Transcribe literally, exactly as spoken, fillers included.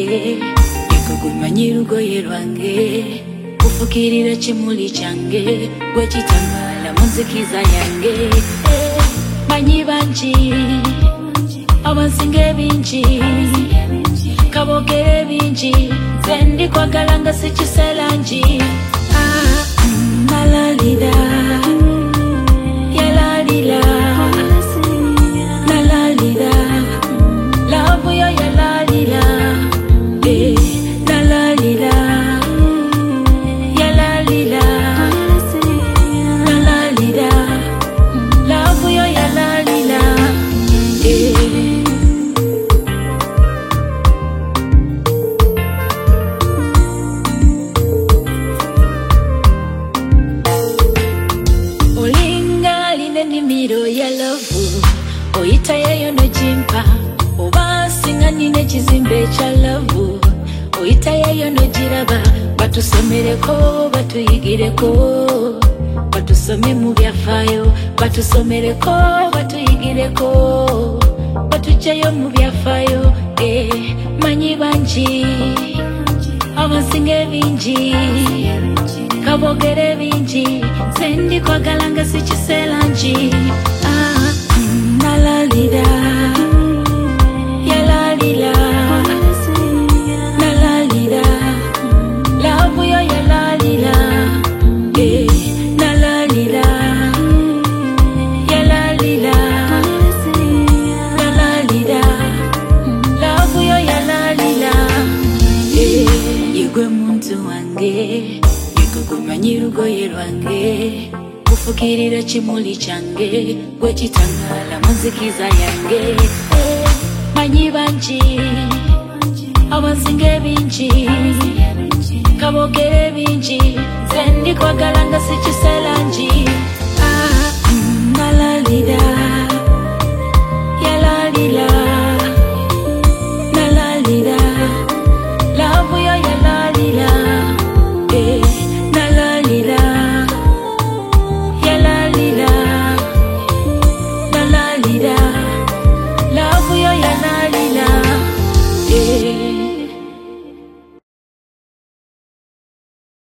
wange ekugumanya rugoye rwange kufukirira kimuli kyange gwe kitangala muzikiza yange manyi banji abansinge binji kabogere binji zendi kwagala nga sikiselanji ah malalida yalalila nalalida love yo yalalila eh nalalila yalalila nalalila love yo yalalila eh miro ya love oita yayo no jimpa oba singani ne kizimbe cha love oita yayo no jiraba batusomereko batuyigireko batusome mu byafayo batusomereko batuyigireko batucheyo mu byafayo eh manyi banji abansinge binji kabogere binji sendi kwagala nga sikiselanji ah nalalira yalalira nalalira love yo yalalira eh nalalira yalalira nalalira love yo yalalira eh yegwe muntu wange kukumanyi rugoye rwange kufukirira kimuli kyange gwe kitangala muzikiza yange manyi banji abansinge binji kabogere binji